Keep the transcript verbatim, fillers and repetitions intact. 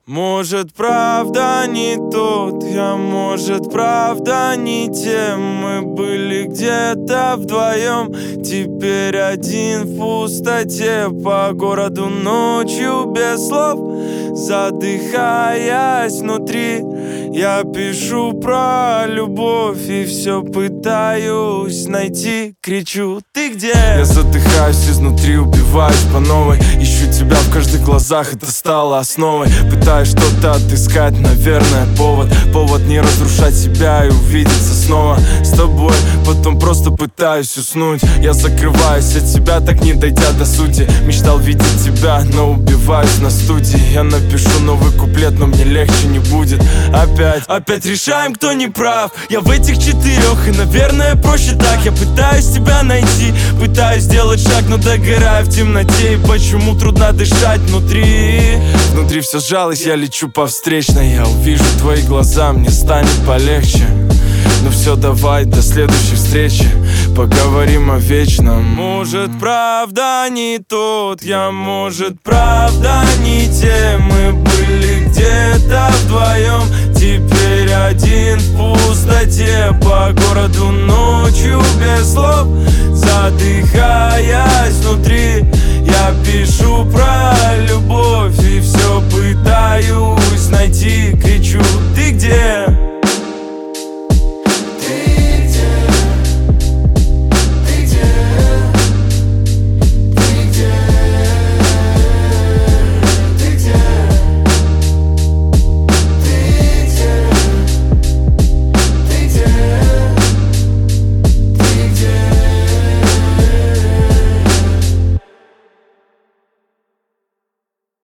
Может, правда не тот я, может, правда не тем. Мы были где-то вдвоем, теперь один в пустоте. По городу ночью без слов, задыхаясь внутри, я пишу про любовь и все пытаюсь найти. Кричу: ты где? Я задыхаюсь изнутри, убиваюсь по новой. Ищу тебя в каждых глазах, это стало основой. Пытаюсь что-то отыскать, наверное, повод Повод не разрушать себя и увидеться снова с тобой. Потом просто пытаюсь уснуть. Я закрываюсь от тебя, так не дойдя до сути. Мечтал видеть тебя, но убиваюсь на студии. Я напишу новый куплет, но мне легче не будет. Опять, опять решаем, кто не прав. Я в этих четырех, и, наверное, проще так. Я пытаюсь тебя найти, пытаюсь сделать шаг, но догораю в темноте. И почему трудно дышать внутри? Внутри все сжалось, я лечу по встречной. Я увижу твои глаза, мне станет полегче. Ну все, давай, до следующей встречи, поговорим о вечном. Может, правда не тот я, может, правда не